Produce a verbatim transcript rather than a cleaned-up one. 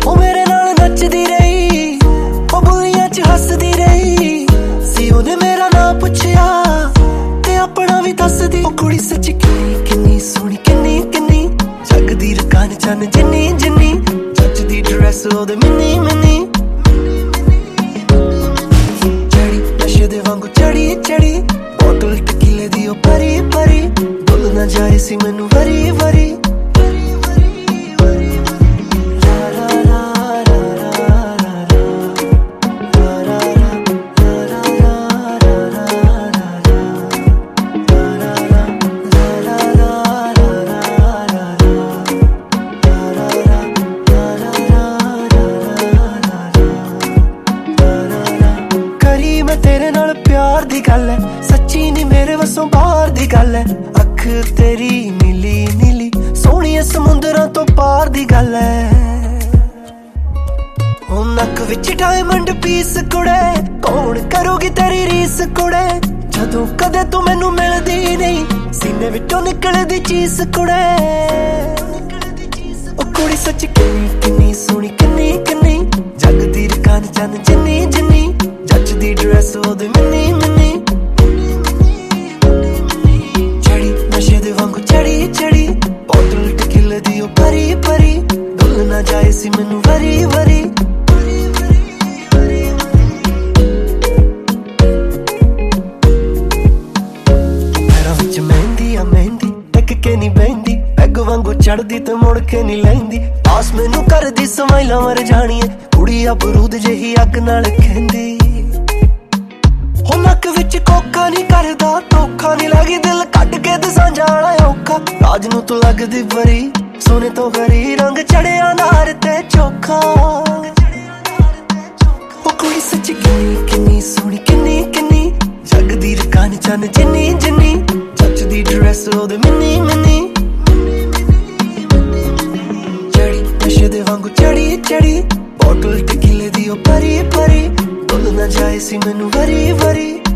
ਉਹ ਮੇਰੇ ਨਾਲ ਨੱਚਦੀ ਰਹੀ, ਉਹ ਬੁੱਲੀਆਂ ਚ ਹੱਸਦੀ ਰਹੀ ਸੀ। ਉਹਨੇ ਮੇਰਾ ਨਾਂ ਪੁੱਛਿਆ ਤੇ ਆਪਣਾ ਵੀ ਦੱਸਦੀ। ਉਹ ਕੁੜੀ ਸੱਚ ਕਿੰਨੀ ਕਿੰਨੀ ਸੋਹਣੀ, ਕਿੰਨੀ ਕਿੰਨੀ ਜਗਦੀ ਰਕਾਨ ਚੰਨ ਜਿੰਨੀ ਜਿੰਨੀ ਜੱਚਦੀ ਡਰੈਸ ਉਹਦੇ ਮਿੰਨੀ ਮਿੰਨੀ। ਚੜੀ ਨਸ਼ੇ ਦੇ ਵਾਂਗੂ ਚੜੀ ਚੜੀ ਬੋਤਲ ਟਕੀਲੇ ਦੀ ਉਹ ਭਰੀ ਭਰੀ, ਭੁੱਲ ਨਾ ਜਾਏ ਸੀ ਮੈਨੂੰ ਵਰੀ ਵਰੀ। तेरे नाल प्यार दी गल है, सच्ची नी मेरे वसों बाहर दी गल है। अख तेरी नीली नीली सोहणिया समुंदरां तो पार दी गल है। ओ नक विच डायमंड पीस कुड़े, कौन करोगी तेरी रीस कुड़े। जदों कदे तू मैनू मिलदी नहीं, सीने विचों निकलदी चीस कुड़े। ओ कुड़ी सच किन्नी किन्नी सोहणी, किन्नी किन्नी जगदी रकान चंन जिन्नी जिन्नी जचदी ड्रेस ਉਹਦੇ ਮਿੰਨੀ ਮਿੰਨੀ। ਚੜੀ ਨਸ਼ੇ ਦੇ ਵਾਂਗੂ ਚੜੀ ਚੜੀ ਬੋਤਲ ਟਕੀਲੇ ਦੀ ਉਹ ਭਰੀ ਭਰੀ, ਭੁੱਲ ਨਾ ਜਾਏ ਸੀ ਮੈਨੂੰ ਵਰੀ ਵਰੀ। ਪੈਰਾਂ ਵਿੱਚ ਮਹਿੰਦੀ ਆ ਮਹਿੰਦੀ ਟਿਕ ਕੇ ਨਹੀਂ ਬਹਿੰਦੀ, ਪੈਗ ਵਾਂਗੂ ਚੜਦੀ ਤੇ ਮੁੜ ਕੇ ਨਹੀਂ ਲੈਂਦੀ। ਆਸ ਮੈਨੂੰ ਕਰਦੀ ਸਮਾਈਲਾਂ ਮਰ ਜਾਣੀਏ, ਕੁੜੀ ਆ ਬਰੂਦ ਜਿਹੀ ਅੱਗ ਨਾਲ ਖਹਿੰਦੀ। ਹੋ ਨੱਕ ਵਿੱਚ ਕੋਕਾ ਨੀ ਕਰਦਾ ਧੋਖਾ, ਨੀ ਲੱਗੀ ਦਿਲ ਕੱਢ ਕੇ ਦਸਾਂ ਜਾਣਾ ਔਖਾ। ਰਾਜ ਨੂੰ ਤੂੰ ਲੱਗਦੀ ਬਰੀ ਸੋਨੇ ਤੋਂ ਗਰੀ, ਰੰਗ ਚੜਿਆ ਨਾਰ ਤੇ ਚੋਖਾ। ਉਹ ਕੁੜੀ ਸੱਚ ਕਿੰਨੀ ਕਿੰਨੀ ਸੋਹਣੀ, ਕਿੰਨੀ ਕਿੰਨੀ ਜਗਦੀ ਰਕਾਨ ਚੰਨ ਜਿੰਨੀ ਜਿੰਨੀ ਜੱਚਦੀ ਡਰੈਸ ਉਹਦੇ ਮਿੰਨੀ ਮਿੰਨੀ। ਚੜੀ ਨਸ਼ੇ ਦੇ ਵਾਂਗੂ ਚੜੀ ਚੜੀ ਬੋਤਲ ਟਕੀਲੇ ਦੀ ਉਹ ਭਰੀ ਭਰੀ, ਭੁੱਲ ਨਾ ਜਾਏ ਸੀ ਮੈਨੂੰ ਵਰੀ ਵਰੀ।